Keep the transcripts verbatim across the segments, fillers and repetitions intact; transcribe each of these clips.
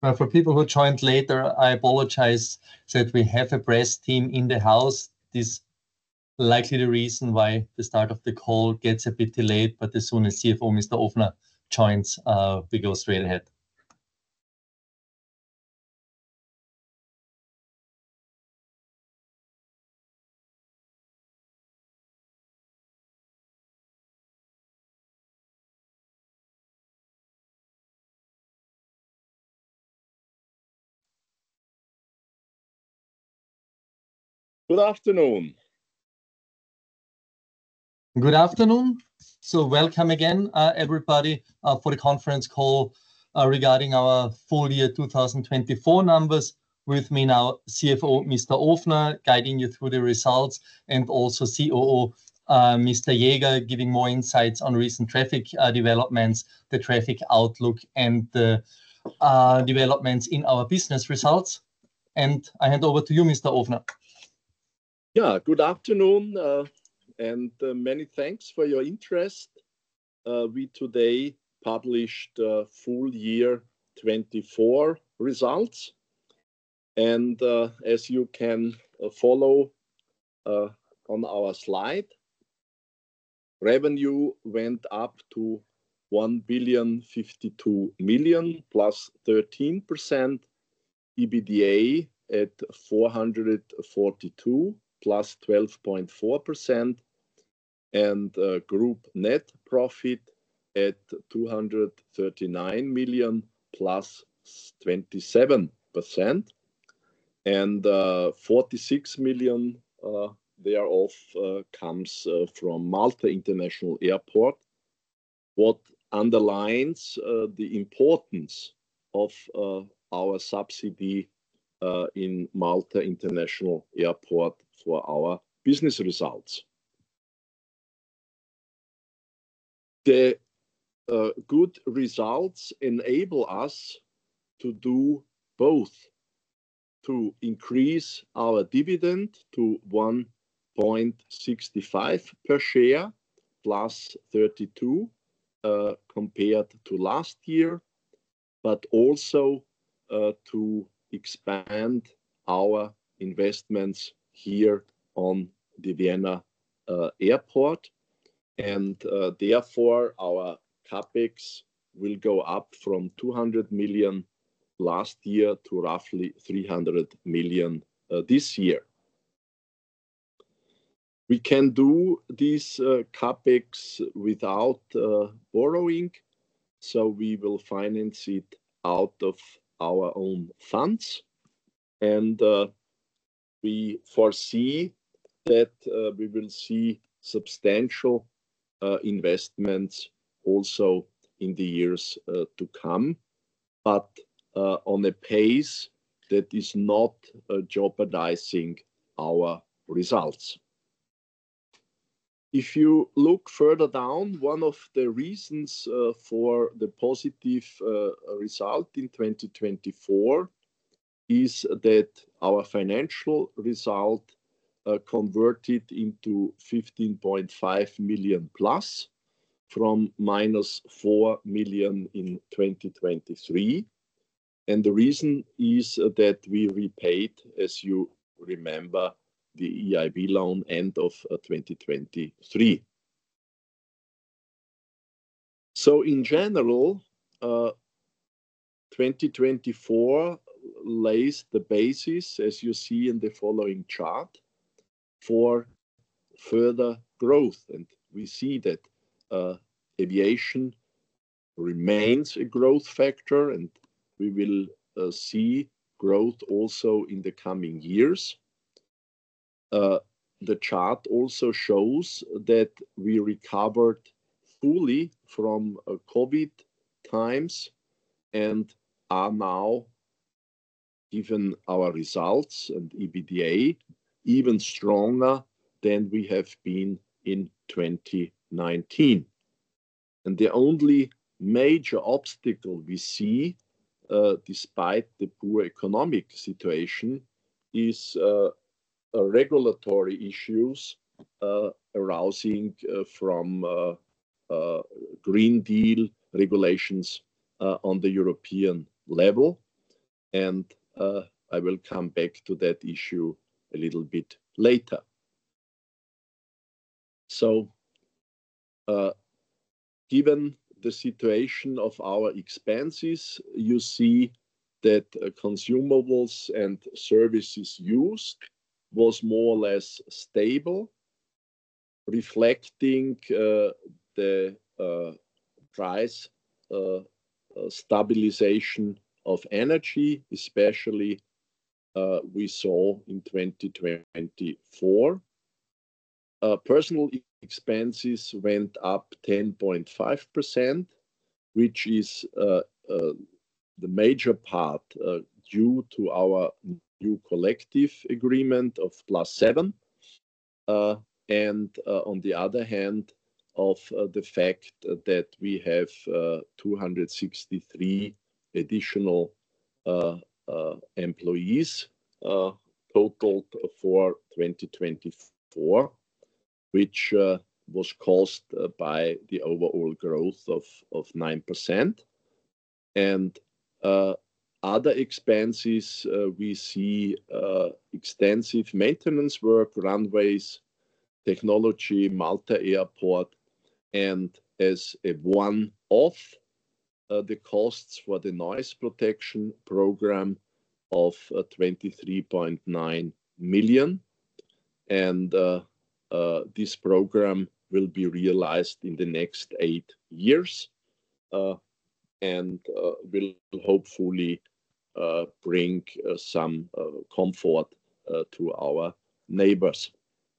Well, for people who joined later, I apologize that we have a press team in the house. This is likely the reason why the start of the call gets a bit delayed, but as soon as C F O Mister Ofner joins, uh, we go straight ahead. Good afternoon. Good afternoon. So welcome again, uh, everybody, uh, for the conference call uh, regarding our full year two thousand twenty-four numbers. With me now, C F O Mister Ofner, guiding you through the results, and also C O O uh, Mister Jäger, giving more insights on recent traffic uh, developments, the traffic outlook, and the uh, developments in our business results. And I hand over to you, Mister Ofner. Yeah, good afternoon, uh, and uh, many thanks for your interest. Uh, we today published uh, full year twenty-four results, and uh, as you can uh, follow uh, on our slide, revenue went up to one billion fifty-two million plus thirteen percent, EBITDA at four hundred forty-two plus twelve point four percent, and uh, group net profit at two hundred thirty-nine million plus twenty-seven percent, and uh, forty-six million uh, thereof uh, comes uh, from Malta International Airport, what underlines uh, the importance of uh, our subsidy uh, in Malta International Airport for our business results. The uh, good results enable us to do both, to increase our dividend to one point six five per share, plus thirty-two uh, compared to last year, but also uh, to expand our investments here on the Vienna uh, airport. And uh, therefore, our capex will go up from two hundred million last year to roughly three hundred million uh, this year. We can do this uh, capex without uh, borrowing, so we will finance it out of our own funds. And uh, we foresee that uh, we will see substantial uh, investments also in the years uh, to come, but uh, on a pace that is not uh, jeopardizing our results. If you look further down, one of the reasons uh, for the positive uh, result in twenty twenty-four is that our financial result uh, converted into fifteen point five million plus from minus four million in twenty twenty-three. And the reason is that we repaid, as you remember, the E I B loan end of uh, twenty twenty-three. So in general, uh, twenty twenty-four lays the basis, as you see in the following chart, for further growth. And we see that uh, aviation remains a growth factor, and we will uh, see growth also in the coming years. Uh, the chart also shows that we recovered fully from uh, COVID times and are now, given our results and EBITDA, even stronger than we have been in twenty nineteen. And the only major obstacle we see, uh, despite the poor economic situation, is uh, uh, regulatory issues uh, arising uh, from uh, uh, Green Deal regulations uh, on the European level. and uh, I will come back to that issue a little bit later. So, uh, given the situation of our expenses, you see that uh, consumables and services used was more or less stable, reflecting uh, the uh, price uh, uh, stabilization of energy, especially uh, we saw in twenty twenty-four. Uh, personal expenses went up ten point five percent, which is uh, uh, the major part uh, due to our new collective agreement of plus seven. Uh, and uh, on the other hand, of uh, the fact that we have uh, two hundred sixty-three additional uh, uh, employees uh, totaled for twenty twenty-four, which uh, was caused uh, by the overall growth of, of nine percent. And uh, other expenses, uh, we see uh, extensive maintenance work, runways, technology, Malta Airport, and as a one-off, uh, the costs for the noise protection program of uh, twenty-three point nine million. And uh, uh, this program will be realized in the next eight years uh, and uh, will hopefully uh, bring uh, some uh, comfort uh, to our neighbors.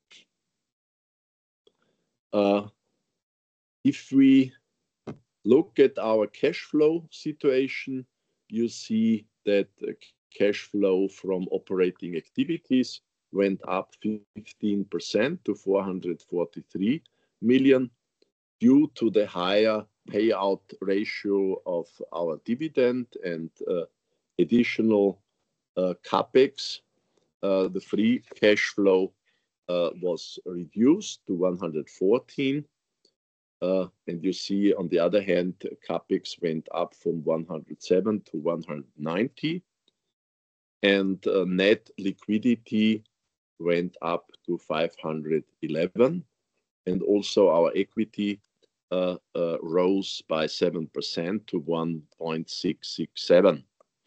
Uh, if we look at our cash flow situation, you see that uh, cash flow from operating activities went up fifteen percent to four hundred forty-three million due to the higher payout ratio of our dividend and uh, additional uh, capex. Uh, the free cash flow uh, was reduced to one hundred fourteen. Uh, and you see, on the other hand, capex went up from one hundred seven to one hundred ninety. And uh, net liquidity went up to five hundred eleven. And also our equity uh, uh, rose by seven percent to one point six six seven.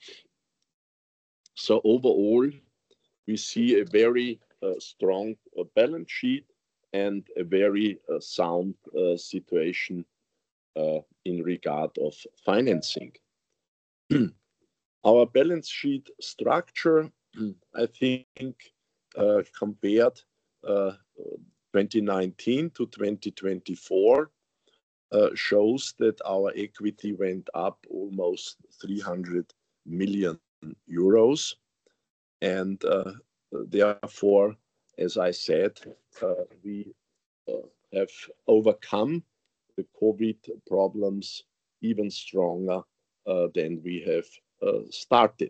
So overall, we see a very uh, strong uh, balance sheet and a very uh, sound uh, situation uh, in regard of financing. Our balance sheet structure, I think, uh, compared uh, twenty nineteen to twenty twenty-four, uh, shows that our equity went up almost three hundred million euros. And uh, therefore, as I said, uh, we uh, have overcome the COVID problems even stronger uh, than we have uh, started.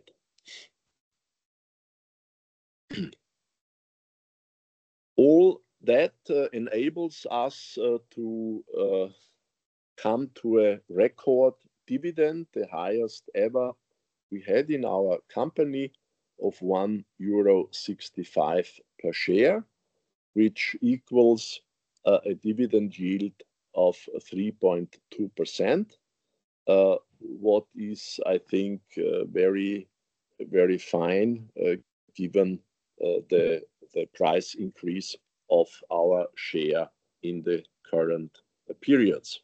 All that uh, enables us uh, to uh, come to a record dividend, the highest ever we had in our company, of one euro sixty-five per share, which equals uh, a dividend yield of three point two percent, uh, what is, I think, uh, very, very fine uh, given uh, the, the price increase of our share in the current uh, periods.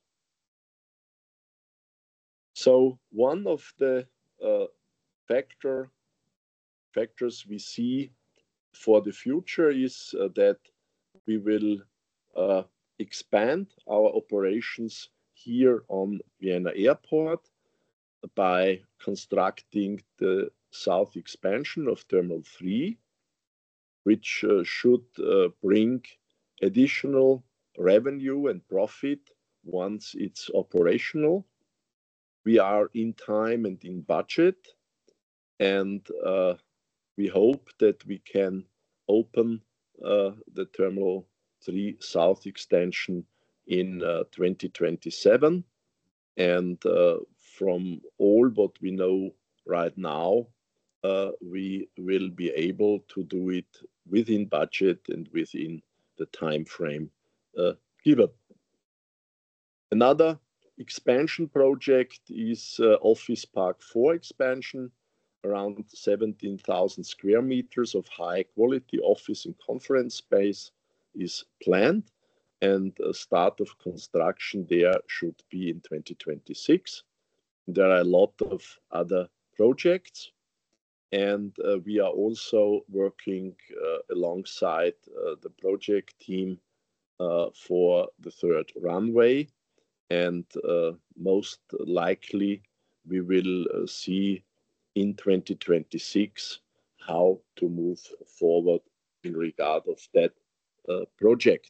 So one of the uh, factor, factors we see for the future is uh, that we will uh, expand our operations here on Vienna Airport by constructing the south expansion of Terminal three, which uh, should uh, bring additional revenue and profit once it's operational. We are in time and in budget, and uh, we hope that we can open uh, the Terminal three South extension in uh, twenty twenty-seven. And uh, from all what we know right now, uh, we will be able to do it within budget and within the time frame uh, given. Another expansion project is uh, Office Park four expansion, around seventeen thousand square meters of high quality office and conference space is planned, and the start of construction there should be in twenty twenty-six. There are a lot of other projects, and uh, we are also working uh, alongside uh, the project team uh, for the third runway. And uh, most likely we will uh, see in twenty twenty-six how to move forward in regard of that uh, project.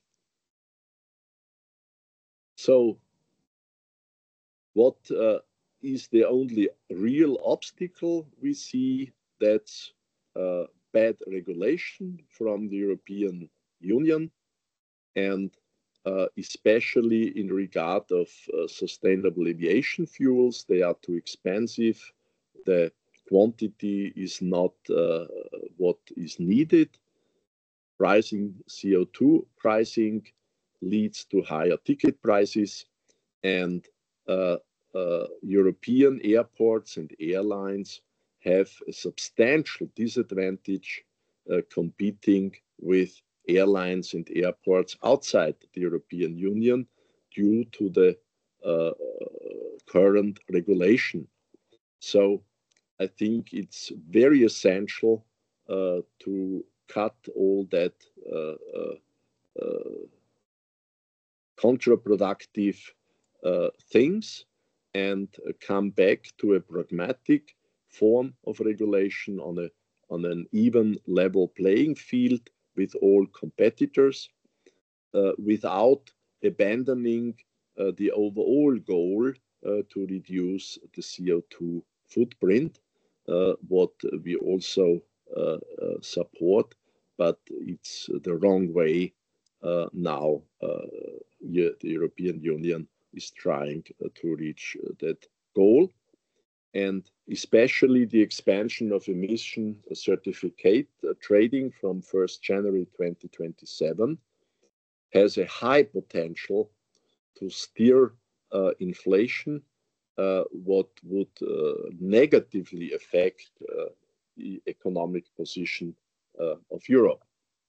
So what uh, is the only real obstacle we see? That's uh, bad regulation from the European Union, and uh, especially in regard of uh, sustainable aviation fuels. They are too expensive. The quantity is not uh, what is needed. Rising C O two pricing leads to higher ticket prices, and uh, uh, European airports and airlines have a substantial disadvantage uh, competing with airlines and airports outside the European Union due to the uh, current regulation. So I think it's very essential uh, to cut all that uh, uh, uh, counterproductive uh, things and come back to a pragmatic form of regulation on a on an even level playing field with all competitors, uh, without abandoning uh, the overall goal uh, to reduce the C O two footprint, uh, what we also uh, uh, support, but it's the wrong way uh, now. Uh, the European Union is trying uh, to reach uh, that goal. And especially the expansion of emission certificate uh, trading from first January twenty twenty-seven has a high potential to steer uh, inflation, uh, what would uh, negatively affect uh, the economic position uh, of Europe.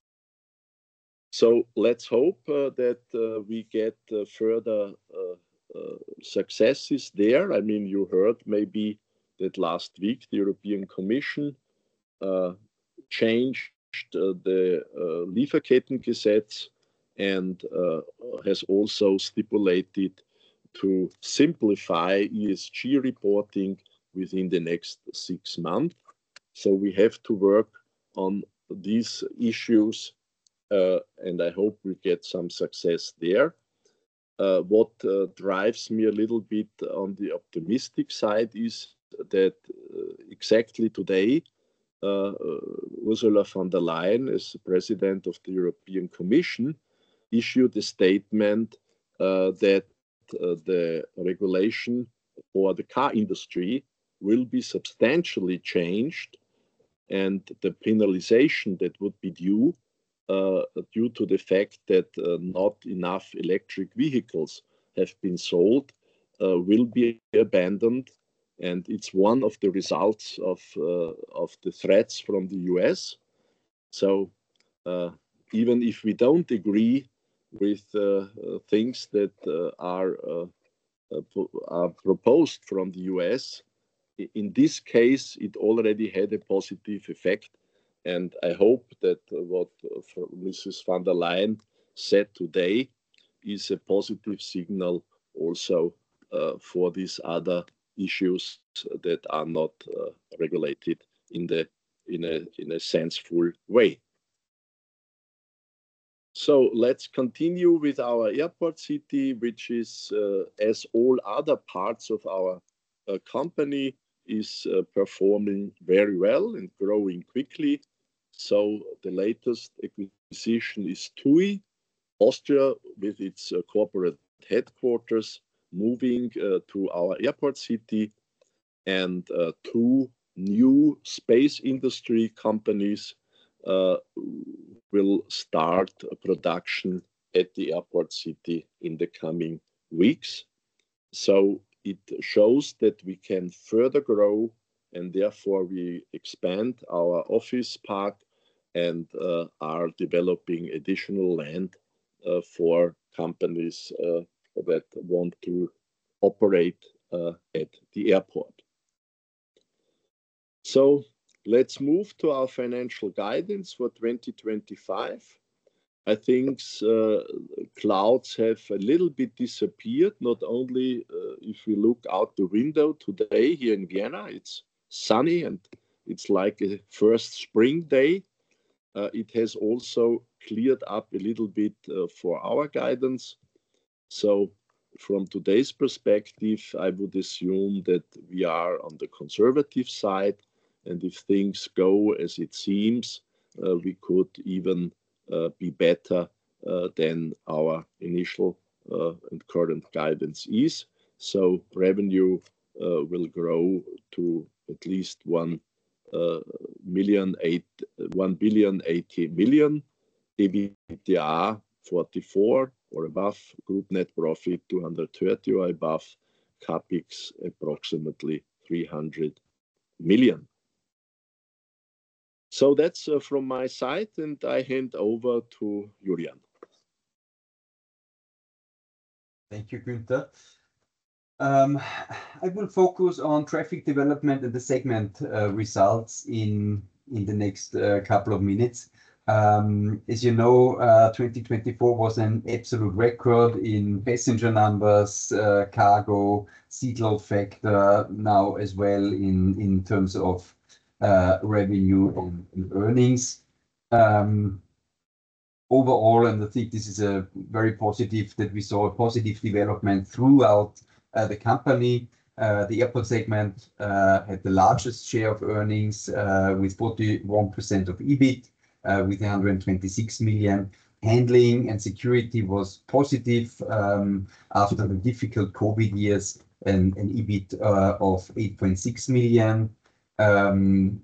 So let's hope uh, that uh, we get uh, further uh, uh, successes there. I mean, you heard maybe that last week the European Commission uh, changed uh, the uh, Lieferkettengesetz and uh, has also stipulated to simplify E S G reporting within the next six months. So we have to work on these issues, uh, and I hope we get some success there. Uh, what uh, drives me a little bit on the optimistic side is that uh, exactly today, uh, uh, Ursula von der Leyen, as president of the European Commission, issued a statement uh, that uh, the regulation for the car industry will be substantially changed, and the penalization that would be due uh, due to the fact that uh, not enough electric vehicles have been sold uh, will be abandoned. And it's one of the results of, uh, of the threats from the U S. So uh, even if we don't agree with uh, uh, things that uh, are, uh, uh, are proposed from the U S, in this case, it already had a positive effect. And I hope that what Missus von der Leyen said today is a positive signal also uh, for these other issues that are not uh, regulated in the in a in a senseful way. So let's continue with our airport city, which is, uh, as all other parts of our uh, company, is uh, performing very well and growing quickly. So the latest acquisition is TUI, Austria, with its uh, corporate headquarters moving uh, to our airport city, and uh, two new space industry companies uh, will start production at the airport city in the coming weeks. So it shows that we can further grow, and therefore we expand our office park and uh, are developing additional land uh, for companies uh, that want to operate uh, at the airport. So let's move to our financial guidance for twenty twenty-five. I think uh, clouds have a little bit disappeared, not only uh, if we look out the window today here in Vienna, it's sunny and it's like a first spring day. Uh, it has also cleared up a little bit uh, for our guidance. So from today's perspective, I would assume that we are on the conservative side. And if things go as it seems, uh, we could even uh, be better uh, than our initial uh, and current guidance is. So revenue uh, will grow to at least one uh, million eight, one billion eighty million, EBITDA forty-four or above, group net profit two hundred thirty or above, capex approximately three hundred million. So that's uh, from my side, and I hand over to Julian. Thank you, Günther. Um, I will focus on traffic development and the segment uh, results in, in the next uh, couple of minutes. Um, as you know, uh, twenty twenty-four was an absolute record in passenger numbers, uh, cargo, seat load factor, now as well in, in terms of uh, revenue and, and earnings. Um, overall, and I think this is a very positive that we saw a positive development throughout uh, the company. Uh, the airport segment uh, had the largest share of earnings uh, with forty-one percent of E B I T. Uh, with one hundred twenty-six million. Handling and security was positive um, after the difficult COVID years, and an E B I T uh, of eight point six million. Um,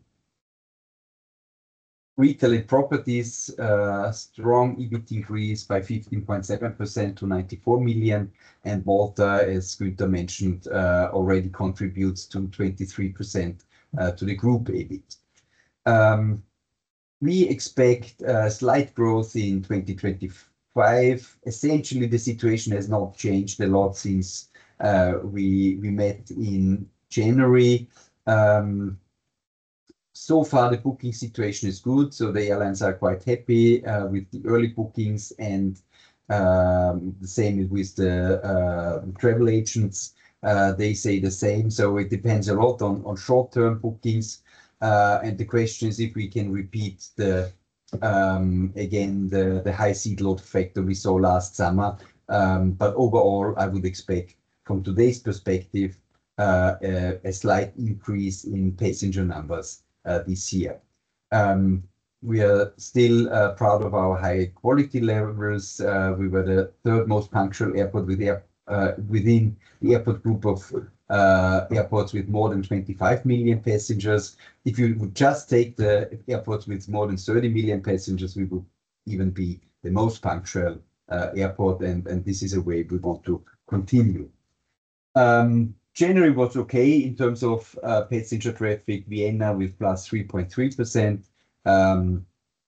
retail and properties, uh, strong E B I T increase by fifteen point seven percent to ninety-four million. And Malta, as Günther mentioned, uh, already contributes to twenty-three percent uh, to the group E B I T. Um, We expect uh, slight growth in twenty twenty-five. Essentially, the situation has not changed a lot since uh, we, we met in January. Um, so far, the booking situation is good, so the airlines are quite happy uh, with the early bookings, and um, the same with the uh, travel agents. Uh, they say the same, so it depends a lot on, on short-term bookings. Uh, and the question is if we can repeat the um, again the the high seat load factor we saw last summer. Um, but overall, I would expect from today's perspective uh, a, a slight increase in passenger numbers uh, this year. Um, we are still uh, proud of our high quality levels. Uh, we were the third most punctual airport with air, uh, within the airport group of Uh, airports with more than twenty-five million passengers. If you would just take the airports with more than thirty million passengers, we would even be the most punctual uh, airport, and, and this is a way we want to continue. Um, January was okay in terms of uh, passenger traffic. Vienna with plus three point three percent. Um,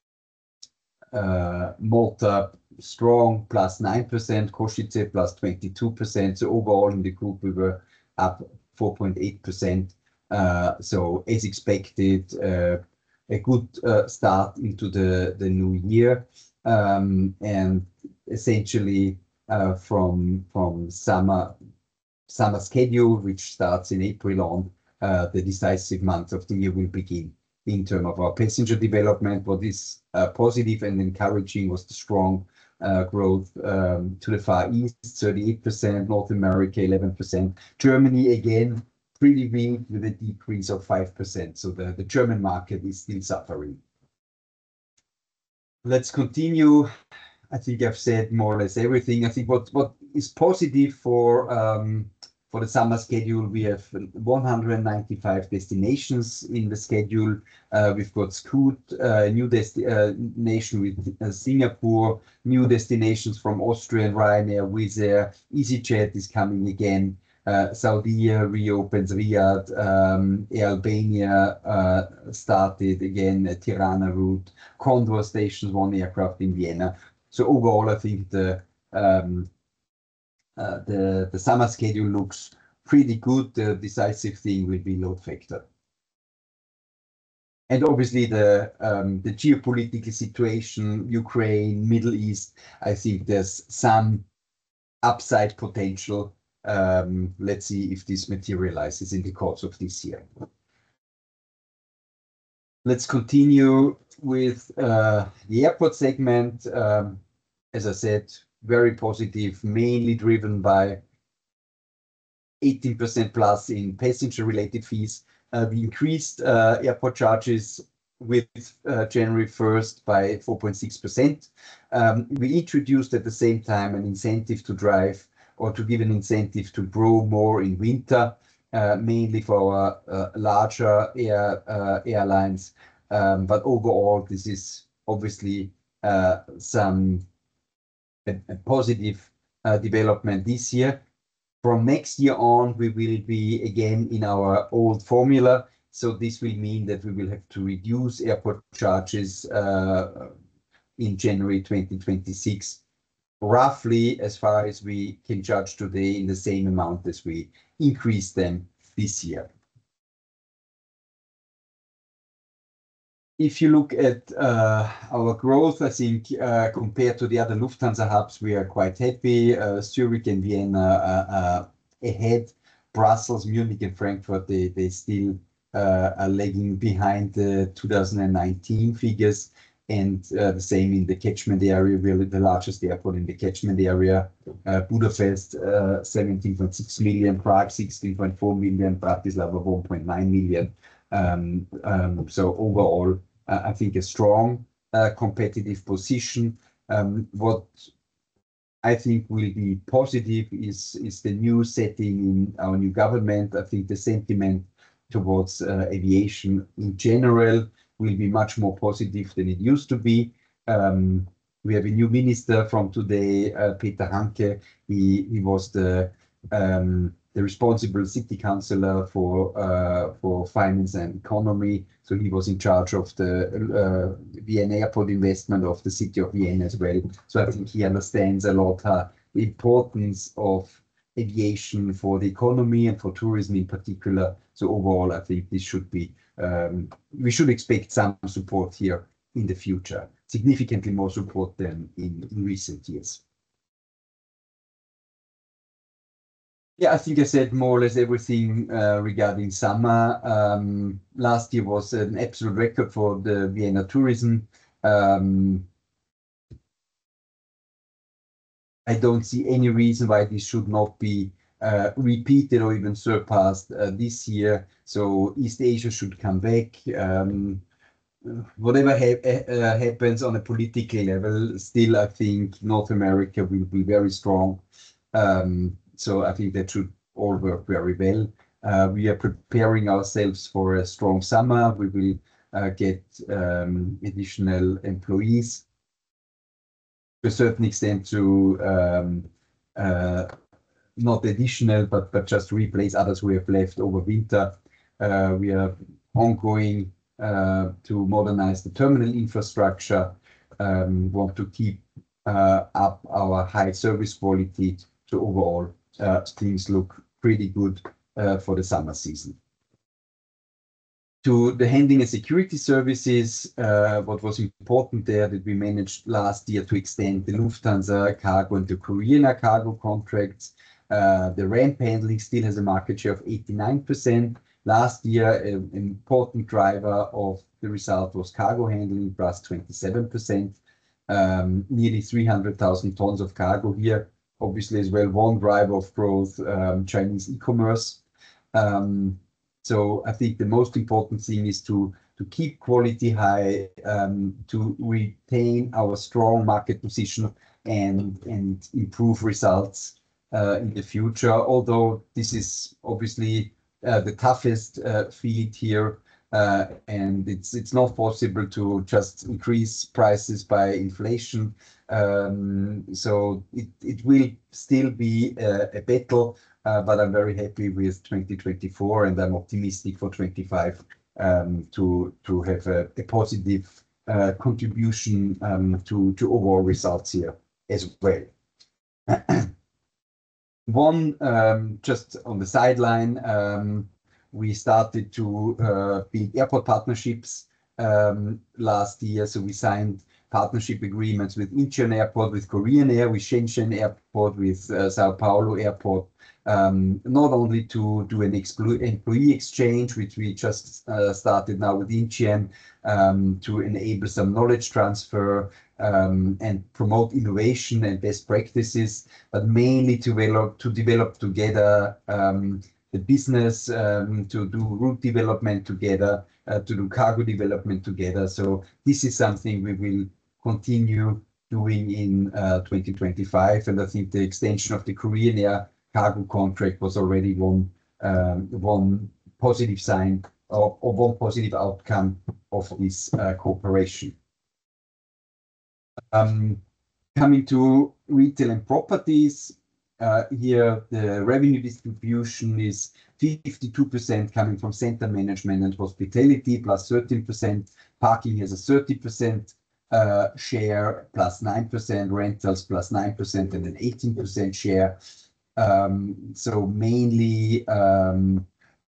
uh, Malta strong, plus nine percent. Košice plus twenty-two percent. So overall in the group, we were up four point eight percent. Uh, so as expected, uh, a good uh, start into the, the new year. Um, and essentially uh, from, from summer, summer schedule, which starts in April on, uh, the decisive month of the year will begin. In terms of our passenger development, what is uh, positive and encouraging was the strong Uh, growth um, to the Far East, thirty-eight percent, North America, eleven percent. Germany, again, pretty weak with a decrease of five percent. So the, the German market is still suffering. Let's continue. I think I've said more or less everything. I think what, what is positive for, um, For the summer schedule, we have one hundred ninety-five destinations in the schedule. Uh, we've got Scoot, uh, new destination with uh, Singapore, new destinations from Austrian, Ryanair, Wizz Air, EasyJet is coming again. Uh, Saudi reopens, Riyadh, um, Air Albania uh, started again, a Tirana route, Condor stations one aircraft in Vienna. So overall, I think the um, uh, the the summer schedule looks pretty good. The decisive thing will be load factor. And obviously the um, the geopolitical situation, Ukraine, Middle East, I think there's some upside potential. Um, let's see if this materializes in the course of this year. Let's continue with uh, the airport segment. Um, as I said, very positive, mainly driven by eighteen percent plus in passenger-related fees. Uh, we increased uh, airport charges with uh, January first by four point six percent. Um, we introduced at the same time an incentive to drive or to give an incentive to grow more in winter, uh, mainly for our uh, larger air, uh, airlines. Um, but overall, this is obviously uh, some a, a positive uh, development this year. From next year on, we will be again in our old formula. So this will mean that we will have to reduce airport charges uh, in January twenty twenty-six, roughly as far as we can judge today, in the same amount as we increased them this year. If you look at uh, our growth, I think uh, compared to the other Lufthansa hubs, we are quite happy. Uh, Zurich and Vienna are, are ahead. Brussels, Munich, and Frankfurt, they, they still uh, are lagging behind the two thousand nineteen figures. And uh, the same in the catchment area. We are the largest airport in the catchment area. Uh, Budapest, uh, seventeen point six million, Prague, sixteen point four million, Bratislava, one point nine million. Um, um, so overall, uh, I think a strong uh, competitive position. Um, what I think will be positive is, is the new setting in our new government. I think the sentiment towards uh, aviation in general will be much more positive than it used to be. Um, we have a new minister from today, uh, Peter Hanke. He, he was the um, the responsible city councillor for uh, for finance and economy. So he was in charge of the uh, Vienna airport investment of the city of Vienna as well. So I think he understands a lot uh, the importance of aviation for the economy and for tourism in particular. So overall, I think this should be, um, we should expect some support here in the future, significantly more support than in, in recent years. Yeah, I think I said more or less everything uh, regarding summer. Um, last year was an absolute record for the Vienna tourism. Um, I don't see any reason why this should not be uh, repeated or even surpassed uh, this year. So East Asia should come back. Um, whatever ha uh, happens on a political level, still I think North America will be very strong. Um, So I think that should all work very well. Uh, we are preparing ourselves for a strong summer. We will uh, get um, additional employees to a certain extent to um, uh, not additional, but, but just replace others who have left over winter. Uh, we are ongoing uh, to modernize the terminal infrastructure. Um, want to keep uh, up our high service quality. So overall, Uh, things look pretty good uh, for the summer season. To the handling and security services, uh, what was important there that we managed last year to extend the Lufthansa cargo and the Korean cargo contracts. Uh, the ramp handling still has a market share of eighty-nine percent. Last year, an important driver of the result was cargo handling, plus twenty-seven percent. Um, nearly three hundred thousand tons of cargo here. Obviously, as well, one driver of growth, um, Chinese e-commerce. Um, so I think the most important thing is to, to keep quality high, um, to retain our strong market position and, and improve results. uh, in the future. Although this is obviously uh, the toughest uh, field here, uh, and it's it's not possible to just increase prices by inflation. Um, so it it will still be a, a battle, uh, but I'm very happy with twenty twenty-four, and I'm optimistic for twenty-five um, to to have a, a positive uh, contribution um, to to overall results here as well. One, um, just on the sideline, um, we started to uh, build airport partnerships um, last year. So we signed partnership agreements with Incheon Airport, with Korean Air, with Shenzhen Airport, with uh, Sao Paulo Airport, um, not only to do an employee exchange, which we just uh, started now with Incheon, um, to enable some knowledge transfer, Um, and promote innovation and best practices, but mainly to develop to develop together um, the business, um, to do route development together, uh, to do cargo development together. So this is something we will continue doing in uh, twenty twenty-five, and I think the extension of the Korean Air cargo contract was already one um, one positive sign or, or one positive outcome of this uh, cooperation. Um, coming to retail and properties, uh, here the revenue distribution is fifty-two percent coming from center management and hospitality, plus thirteen percent. Parking has a thirty percent uh, share, plus nine percent. Rentals, plus nine percent, and an eighteen percent share. Um, so mainly um,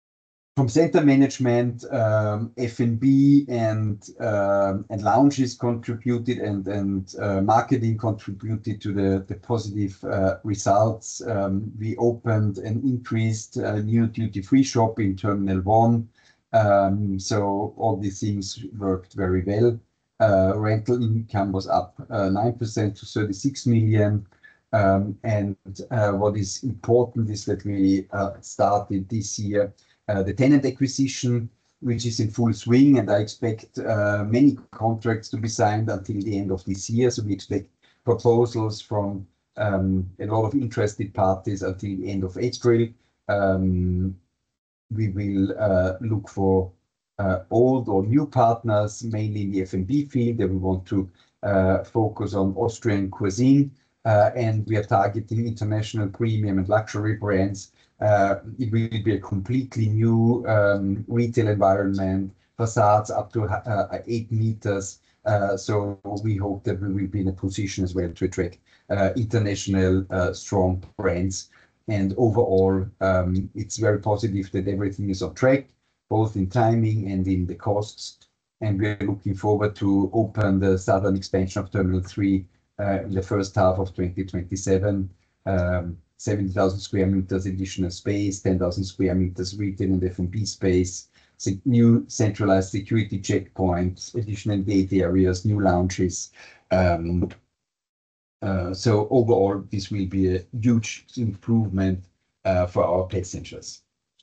from center management, um, F and B and um, and lounges contributed, and and uh, marketing contributed to the the positive uh, results. Um, we opened and increased a new duty free shop in Terminal One, um, so all these things worked very well. Uh, rental income was up uh, nine percent to thirty-six million. Um, and uh, what is important is that we uh, started this year Uh, the tenant acquisition, which is in full swing, and I expect uh, many contracts to be signed until the end of this year. So we expect proposals from um, a lot of interested parties until the end of April. Um, we will uh, look for uh, old or new partners, mainly in the F and B field, and we want to uh, focus on Austrian cuisine, uh, and we are targeting international premium and luxury brands. Uh, it will be a completely new um, retail environment, facades up to uh, eight meters. Uh, so we hope that we will be in a position as well to attract uh, international uh, strong brands. And overall, um, it's very positive that everything is on track, both in timing and in the costs. And we're looking forward to open the southern expansion of Terminal three uh, in the first half of twenty twenty-seven. Um, seventy thousand square meters additional space, ten thousand square meters retail and F and B space, new centralized security checkpoints, additional gate areas, new lounges. Um, uh, so overall, this will be a huge improvement uh, for our passengers.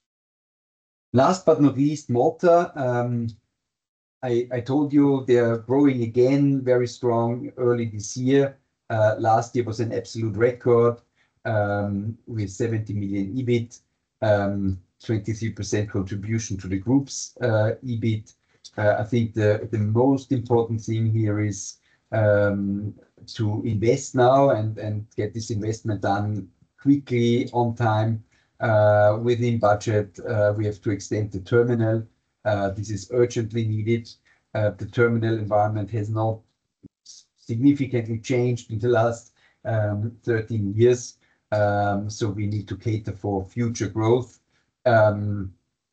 Last but not least, Malta. Um, I, I told you they're growing again, very strong early this year. Uh, last year was an absolute record. Um, with seventy million E B I T, um, twenty-three percent contribution to the group's uh, E B I T. Uh, I think the, the most important thing here is um, to invest now and, and get this investment done quickly, on time, uh, within budget. Uh, we have to extend the terminal. Uh, this is urgently needed. Uh, the terminal environment has not significantly changed in the last um, thirteen years. Um, so we need to cater for future growth. Um,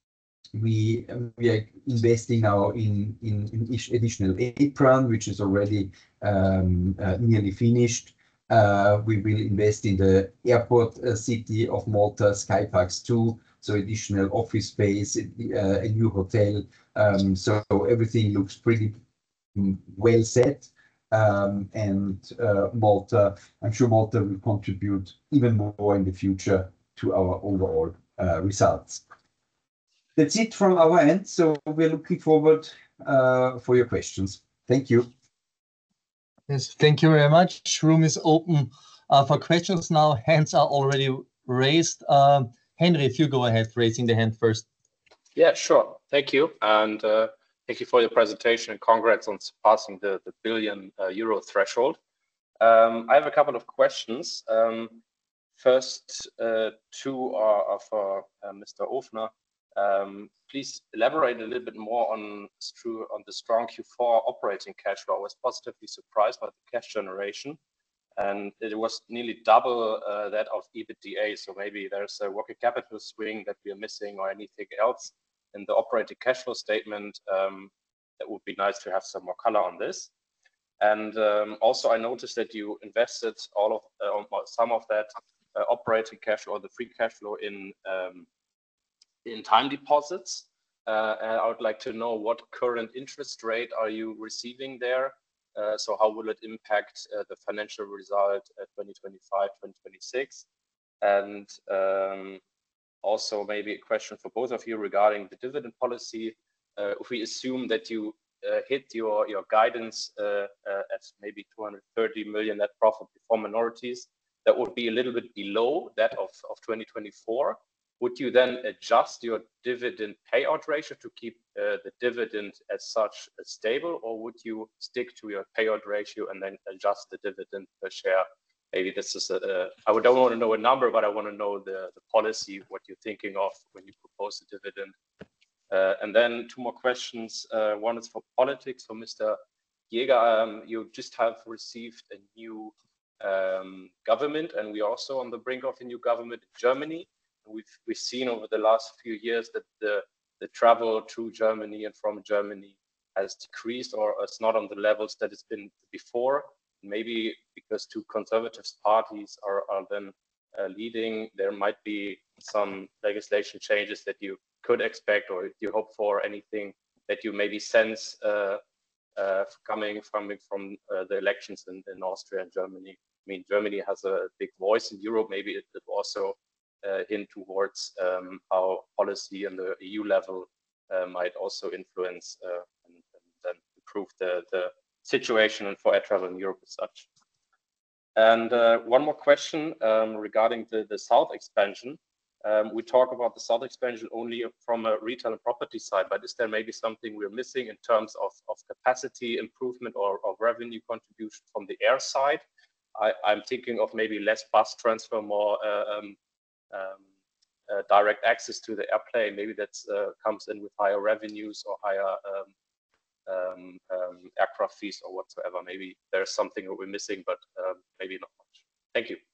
we we are investing now in in, in additional apron, which is already um, uh, nearly finished. Uh, we will invest in the airport uh, city of Malta, Skyparks two, so additional office space, uh, a new hotel. Um, so everything looks pretty well set. Um, and uh, Malta, I'm sure Malta will contribute even more in the future to our overall uh, results. That's it from our end. So we're looking forward uh, for your questions. Thank you. Yes, thank you very much. Room is open Uh, for questions now, hands are already raised. Uh, Henry, if you go ahead, raising the hand first. Yeah, sure. Thank you. And uh, thank you for your presentation and congrats on surpassing the, the billion uh, euro threshold. Um, I have a couple of questions. Um, first, uh, two are, are for uh, Mister Ofner. Um, please elaborate a little bit more on, on the strong Q four operating cash flow. I was positively surprised by the cash generation, and it was nearly double uh, that of EBITDA. So maybe there's a working capital swing that we are missing or anything else in the operating cash flow statement. Um, that would be nice to have some more color on this. And um, also, I noticed that you invested all of uh, some of that uh, operating cash or the free cash flow in um, in time deposits. Uh, and I would like to know what current interest rate are you receiving there? Uh, so how will it impact uh, the financial result at twenty twenty-five, twenty twenty-six? And um, also maybe a question for both of you regarding the dividend policy. Uh, if we assume that you uh, hit your, your guidance uh, uh, at maybe two hundred thirty million net profit before minorities, that would be a little bit below that of, of twenty twenty-four. Would you then adjust your dividend payout ratio to keep uh, the dividend as such uh, stable, or would you stick to your payout ratio and then adjust the dividend per share? Maybe this is a, a I don't want to know a number, but I want to know the, the policy, what you're thinking of when you propose a dividend. Uh, and then two more questions. Uh, one is for politics, for Mister Jäger. Um, you just have received a new um, government, and we're also on the brink of a new government in Germany. We've we've seen over the last few years that the the travel to Germany and from Germany has decreased, or is not on the levels that it's been before. Maybe because two conservative parties are are then uh, leading, there might be some legislation changes that you could expect, or you hope for. Anything that you maybe sense uh, uh, coming from from uh, the elections in, in Austria and Germany. I mean, Germany has a big voice in Europe. Maybe it, it also Uh, hint towards um, how policy on the E U level uh, might also influence uh, and, and then improve the, the situation for air travel in Europe as such. And uh, one more question um, regarding the, the south expansion. Um, we talk about the south expansion only from a retail and property side, but is there maybe something we're missing in terms of, of capacity improvement or of revenue contribution from the air side? I, I'm thinking of maybe less bus transfer, more uh, um, Um, uh, direct access to the airplane. Maybe that uh, comes in with higher revenues or higher um, um, um, aircraft fees or whatsoever. Maybe there's something that we're missing, but um, maybe not much. Thank you.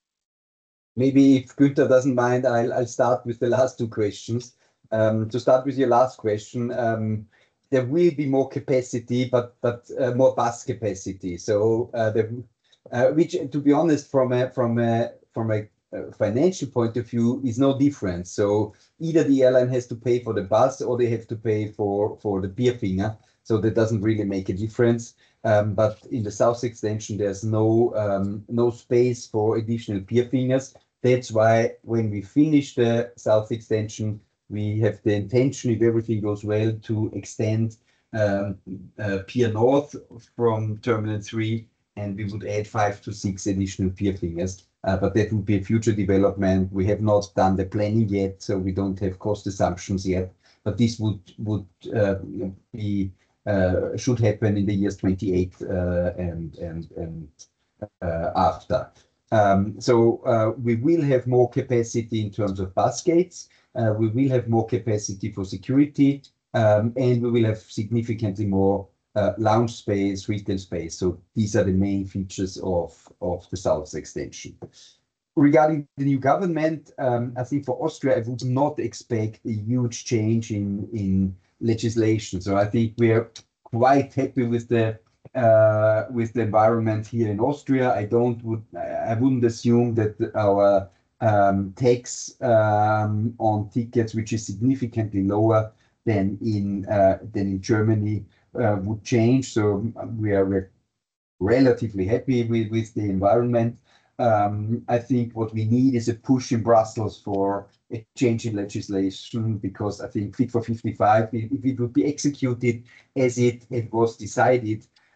Maybe if Günther doesn't mind, I'll, I'll start with the last two questions. Um, to start with your last question, um, there will be more capacity, but but uh, more bus capacity. So, uh, the, uh, which, to be honest, from a from a from a Uh, financial point of view is no different. So either the airline has to pay for the bus or they have to pay for for the pier finger. So that doesn't really make a difference. Um, but in the south extension, there's no um, no space for additional pier fingers. That's why when we finish the south extension, we have the intention, if everything goes well, to extend um, uh, Pier North from Terminal three, and we would add five to six additional pier fingers. Uh, but that would be a future development. We have not done the planning yet, so we don't have cost assumptions yet. But this would would uh, be uh, should happen in the years twenty-eight uh, and and and uh, after. Um, so uh, we will have more capacity in terms of bus gates. Uh, we will have more capacity for security, um, and we will have significantly more Uh, lounge space, retail space. So these are the main features of, of the south extension. Regarding the new government, um, I think for Austria, I would not expect a huge change in, in legislation. So I think we're quite happy with the uh, with the environment here in Austria. I don't would I wouldn't assume that our um, tax um, on tickets, which is significantly lower than in uh, than in Germany, Uh, would change. So we are we're relatively happy with, with the environment. Um, I think what we need is a push in Brussels for a change in legislation, because I think Fit for fifty-five, if it would be executed as it, it was decided,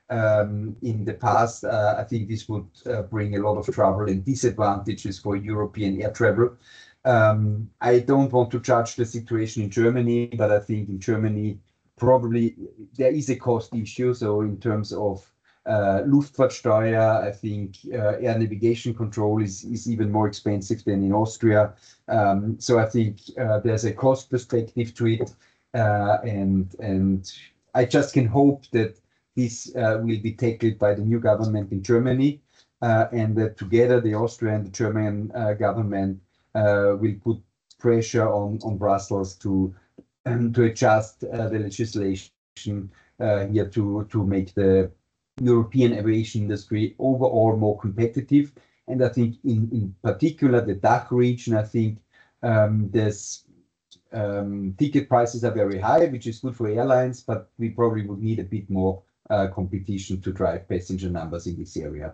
Um, in the past, uh, I think this would uh, bring a lot of trouble and disadvantages for European air travel. Um, I don't want to judge the situation in Germany, but I think in Germany probably there is a cost issue. So in terms of uh, Luftfahrtsteuer, I think uh, air navigation control is, is even more expensive than in Austria. Um, so I think uh, there's a cost perspective to it. Uh, and, and I just can hope that this uh, will be tackled by the new government in Germany, uh, and that together the Austrian and the German uh, government uh, will put pressure on, on Brussels to um, to adjust uh, the legislation uh, here to to make the European aviation industry overall more competitive. And I think in, in particular the D A C H region, I think um, there's um, ticket prices are very high, which is good for airlines, but we probably would need a bit more uh, competition to drive passenger numbers in this area.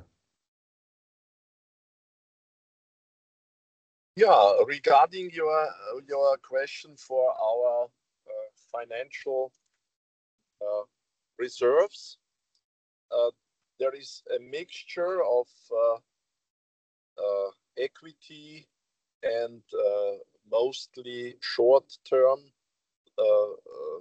Yeah, regarding your your question for our uh, financial uh, reserves, uh, there is a mixture of uh, uh, equity and uh, mostly short-term uh, uh,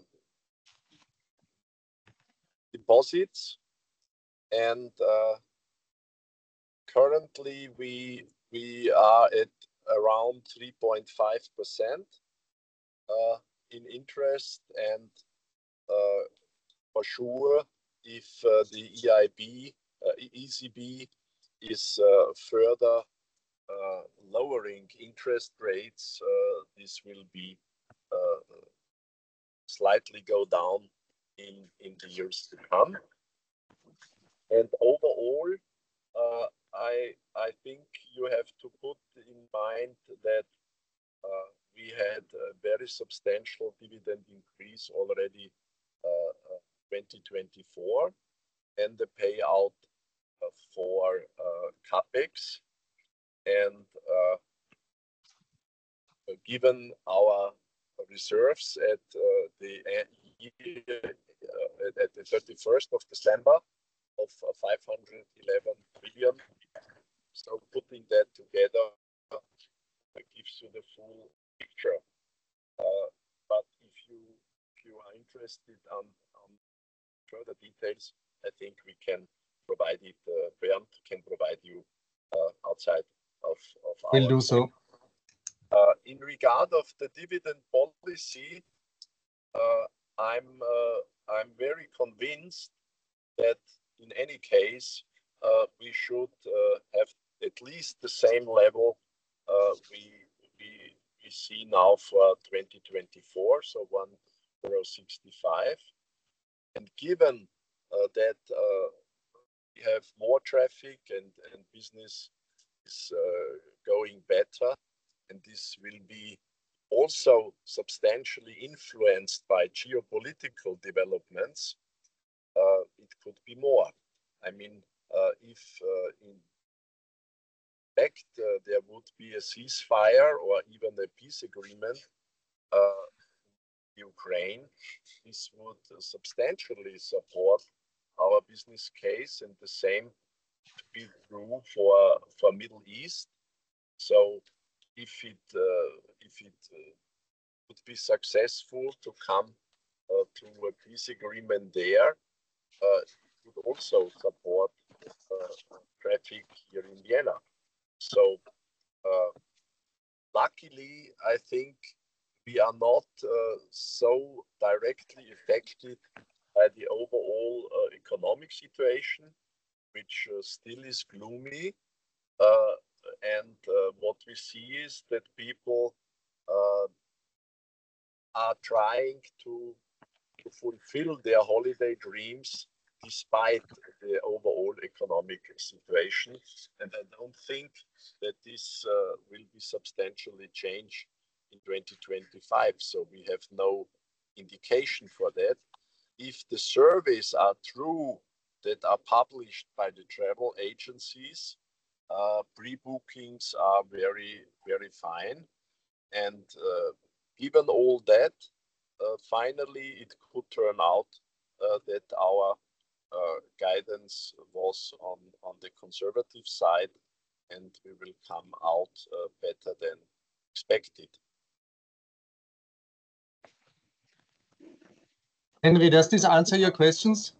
deposits, and uh, currently we we are at around three point five percent uh, in interest, and uh, for sure, if uh, the E I B, uh, E C B is uh, further uh, lowering interest rates, uh, this will be uh, slightly go down in, in the years to come. And overall, uh, I, I think you have to put in mind that uh, we had a very substantial dividend increase already uh, twenty twenty-four, and the payout uh, for uh, CapEx. And uh, given our reserves at uh, the uh, at the thirty-first of December of uh, five hundred eleven billion, so putting that together uh, gives you the full picture. Uh, but if you if you are interested on, on further details, I think we can provide it. Uh, Bernd can provide you uh, outside of, of our. Will do so. Uh, in regard of the dividend policy, uh, I'm uh, I'm very convinced that in any case uh, we should uh, have at least the same level uh, we we we see now for twenty twenty-four, so one euro sixty-five. And given uh, that uh, we have more traffic and, and business is uh, going better, and this will be also substantially influenced by geopolitical developments, uh, it could be more. I mean, uh, if uh, in fact uh, there would be a ceasefire or even a peace agreement, uh, Ukraine, this would substantially support our business case, and the same to be true for for Middle East. So if it uh, if it uh, would be successful to come uh, to a peace agreement there, uh, it would also support uh, traffic here in Vienna. So uh, luckily, I think we are not uh, so directly affected by the overall uh, economic situation, which uh, still is gloomy. Uh, and uh, what we see is that people uh, are trying to, to fulfill their holiday dreams despite the overall economic situation. And I don't think that this uh, will be substantially changed in twenty twenty-five. So we have no indication for that. If the surveys are true that are published by the travel agencies, uh, pre-bookings are very, very fine. And uh, given all that, uh, finally it could turn out uh, that our uh, guidance was on, on the conservative side, and we will come out uh, better than expected. Henry, does this answer your questions?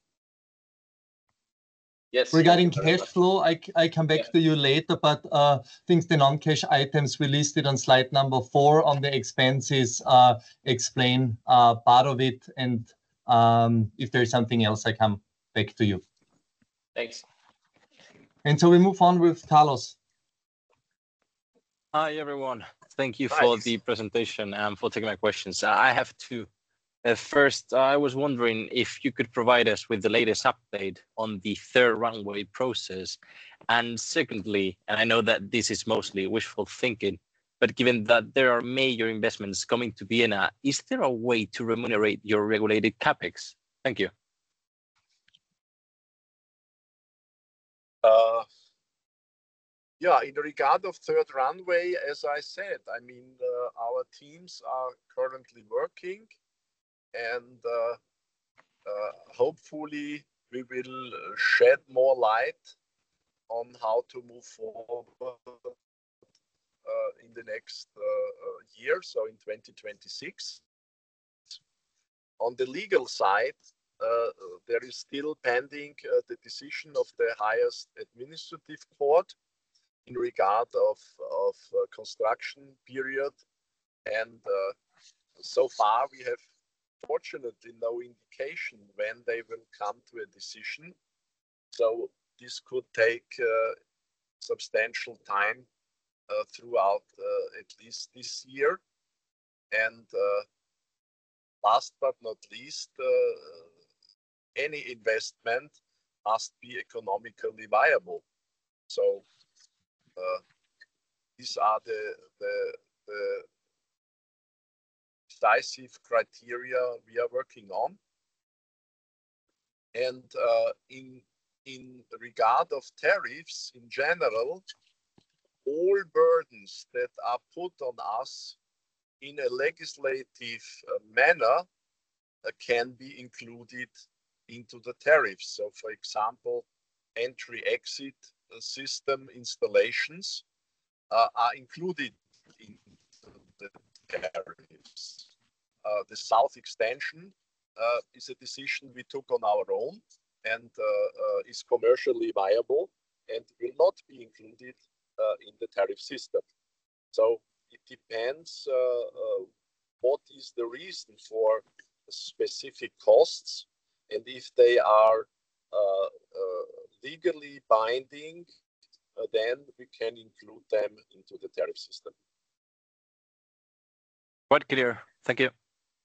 Yes. Regarding cash flow, I, I come back Yeah. to you later, but uh, I think the non-cash items we listed on slide number four on the expenses uh, explain uh, part of it. And um, if there's something else, I come back to you. Thanks. And so we move on with Carlos. Hi, everyone. Thank you Hi. for the presentation and for taking my questions. I have two. Uh, first, I was wondering if you could provide us with the latest update on the third runway process. And secondly, and I know that this is mostly wishful thinking, but given that there are major investments coming to Vienna, is there a way to remunerate your regulated capex? Thank you. Uh, yeah, in regard of third runway, as I said, I mean, uh, our teams are currently working, and uh, uh, hopefully we will shed more light on how to move forward uh, in the next uh, uh, year, so in twenty twenty-six. On the legal side, uh, there is still pending uh, the decision of the highest administrative court in regard of, of uh, construction period. And uh, so far we have fortunately no indication when they will come to a decision. So this could take uh, substantial time uh, throughout uh, at least this year. And uh, last but not least, uh, any investment must be economically viable. So uh, these are the, the, the decisive criteria we are working on. And uh, in, in regard of tariffs in general, all burdens that are put on us in a legislative uh, manner uh, can be included into the tariffs. So, for example, entry-exit uh, system installations uh, are included in the tariffs. Uh, the south extension uh, is a decision we took on our own and uh, uh, is commercially viable and will not be included uh, in the tariff system. So it depends uh, uh, what is the reason for specific costs, and if they are uh, uh, legally binding, uh, then we can include them into the tariff system. Quite clear. Thank you.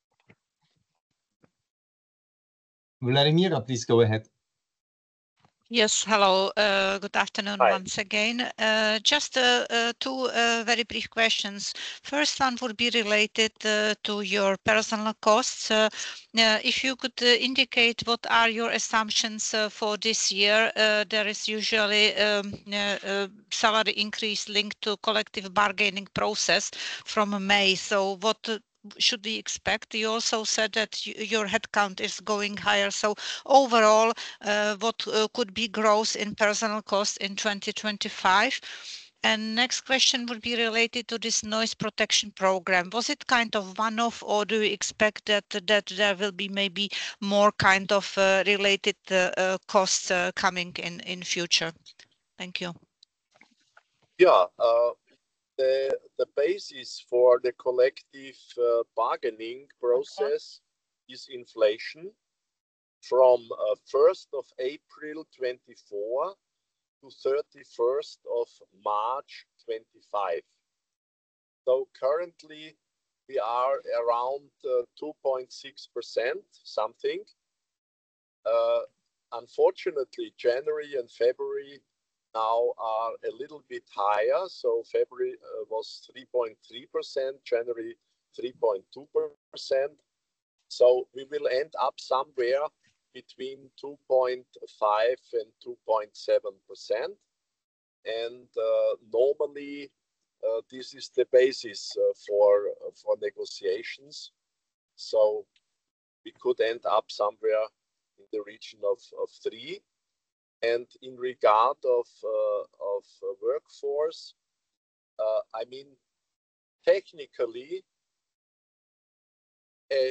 Vladimira, please go ahead. Yes, hello. Uh, good afternoon Hi. once again. Uh, just uh, uh, two uh, very brief questions. First one would be related uh, to your personal costs. Uh, uh, if you could uh, indicate what are your assumptions uh, for this year. Uh, there is usually um, uh, uh, salary increase linked to collective bargaining process from May. So what uh, should we expect? You also said that you, your headcount is going higher. So overall, uh, what uh, could be growth in personnel costs in twenty twenty-five? And next question would be related to this noise protection program. Was it kind of one-off, or do you expect that that there will be maybe more kind of uh, related uh, uh, costs uh, coming in in future? Thank you. Yeah. Uh, The, the basis for the collective uh, bargaining process is inflation from uh, first of April twenty-four to thirty-first of March twenty-five. So currently we are around uh, two point six percent something. Uh, unfortunately, January and February now are a little bit higher. So February uh, was three point three percent, January three point two percent. So we will end up somewhere between two point five and two point seven percent. And uh, normally uh, this is the basis uh, for, uh, for negotiations. So we could end up somewhere in the region of, of three. And in regard of, uh, of uh, workforce, uh, I mean, technically, a,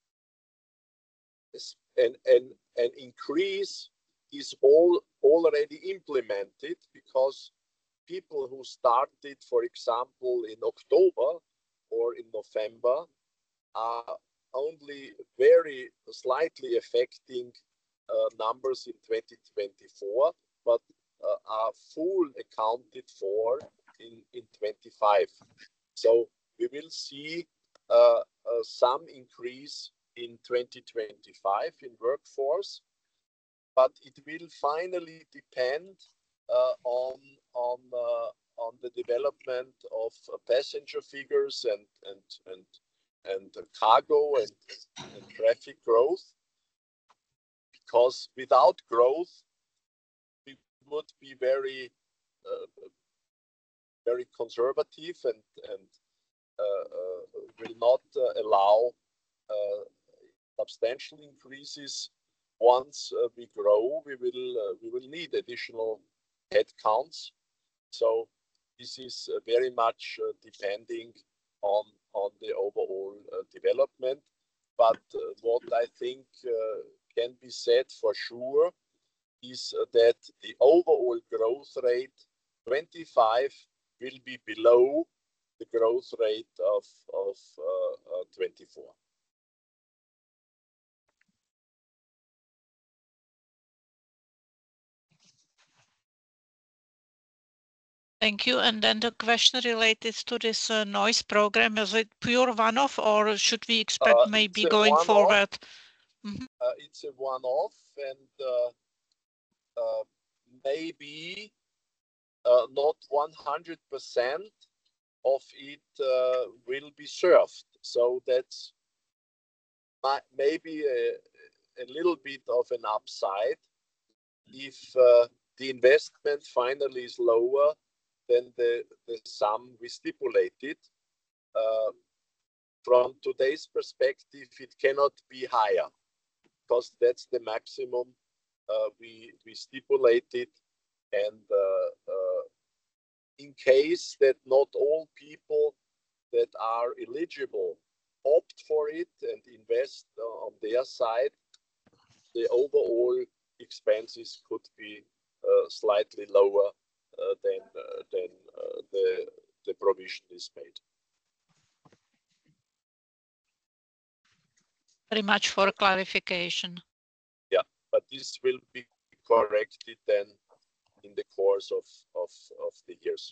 an, an, an increase is all already implemented, because people who started, for example, in October or in November are only very slightly affecting uh, numbers in twenty twenty-four, but uh, are full accounted for in, in twenty-five. So we will see uh, uh, some increase in twenty twenty-five in workforce, but it will finally depend uh, on on uh, on the development of uh, passenger figures and and and and uh, cargo and, and traffic growth. Because without growth, we would be very uh, very conservative and and uh, uh, will not uh, allow uh, substantial increases. Once uh, we grow, we will uh, we will need additional headcounts. So this is uh, very much uh, depending on on the overall uh, development. But uh, what I think uh, can be said for sure is uh, that the overall growth rate twenty-five will be below the growth rate of of uh, uh, twenty-four. Thank you. And then the question related to this uh, noise program, is it pure one-off, or should we expect Uh, maybe going forward? Mm-hmm. uh, it's a one-off, and uh, uh, maybe uh, not one hundred percent of it uh, will be served. So that's maybe a, a little bit of an upside if uh, the investment finally is lower than the, the sum we stipulated. Uh, from today's perspective, it cannot be higher, because that's the maximum uh, we, we stipulated. And uh, uh, in case that not all people that are eligible opt for it and invest uh, on their side, the overall expenses could be uh, slightly lower uh, than uh, than uh, the the provision is made. Very much for clarification. Yeah, but this will be corrected then in the course of of, of the years.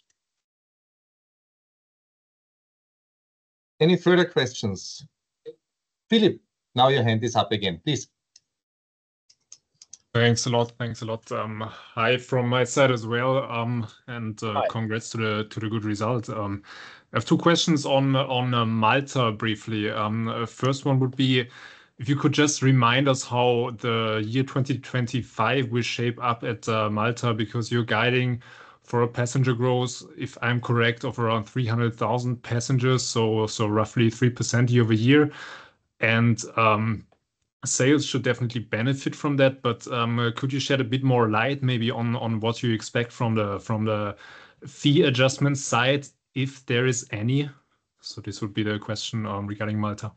Any further questions? Philip, now your hand is up again, please. Thanks a lot. Thanks a lot. Um, hi from my side as well, um, and uh, congrats to the to the good result. Um, I have two questions on on uh, Malta briefly. Um, uh, first one would be if you could just remind us how the year twenty twenty-five will shape up at uh, Malta, because you're guiding for a passenger growth, if I'm correct, of around three hundred thousand passengers, so so roughly three percent year over year, and um, sales should definitely benefit from that. But um, uh, could you shed a bit more light maybe on on what you expect from the from the fee adjustment side, if there is any? So this would be the question um, regarding Malta.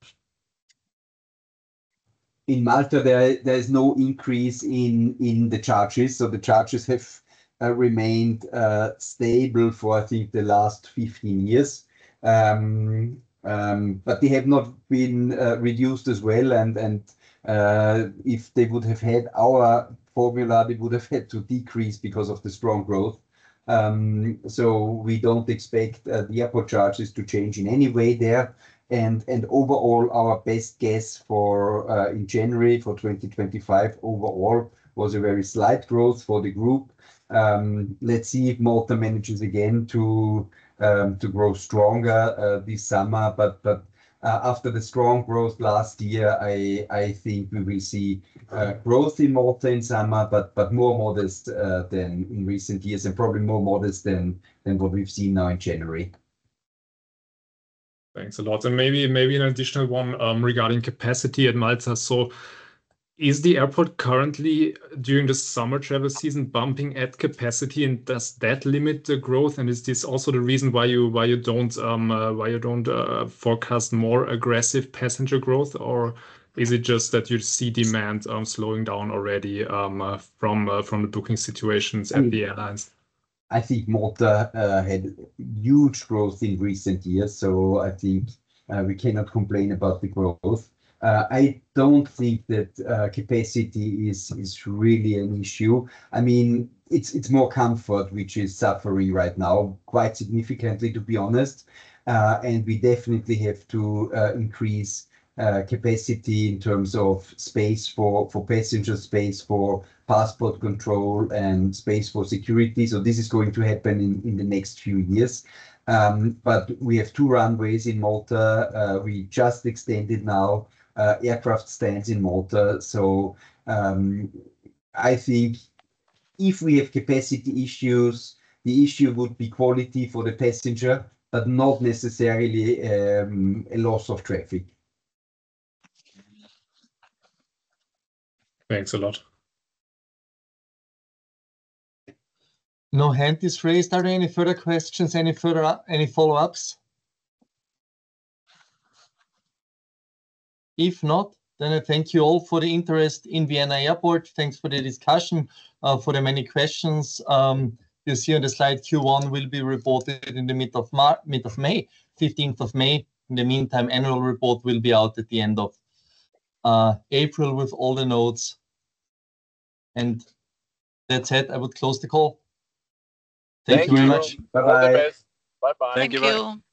In Malta, there there is no increase in in the charges, so the charges have uh, remained uh, stable for I think the last fifteen years. Um, Um, but they have not been uh, reduced as well, and and uh, if they would have had our formula, they would have had to decrease because of the strong growth. Um, so we don't expect uh, the airport charges to change in any way there. And and overall, our best guess for uh, in January for twenty twenty-five overall was a very slight growth for the group. Um, let's see if Malta manages again to Um, to grow stronger uh, this summer, but but uh, after the strong growth last year, I I think we will see uh, growth in Malta in summer, but but more modest uh, than in recent years, and probably more modest than than what we've seen now in January. Thanks a lot, and maybe maybe an additional one um, regarding capacity at Malta. So is the airport currently, during the summer travel season, bumping at capacity, and does that limit the growth? And is this also the reason why you why you don't um uh, why you don't uh, forecast more aggressive passenger growth, or is it just that you see demand um slowing down already um uh, from uh, from the booking situations at the airlines? I think Malta uh, had huge growth in recent years, so I think uh, we cannot complain about the growth. Uh, I don't think that uh, capacity is is really an issue. I mean, it's it's more comfort which is suffering right now, quite significantly, to be honest. Uh, and we definitely have to uh, increase uh, capacity in terms of space for for passenger space, for passport control, and space for security. So this is going to happen in in the next few years. Um, but we have two runways in Malta. Uh, we just extended now Uh, aircraft stands in Malta. So um, I think if we have capacity issues, the issue would be quality for the passenger, but not necessarily um, a loss of traffic. Thanks a lot. No hand is raised. Are there any further questions? Any further, any follow-ups? If not, then I thank you all for the interest in Vienna Airport. Thanks for the discussion, uh, for the many questions. Um, you see on the slide Q one will be reported in the mid of Mar mid of May, fifteenth of May. In the meantime, annual report will be out at the end of uh, April with all the notes. And that's it. I would close the call. Thank, Thank you very you. much. Bye-bye. Bye-bye. Thank you.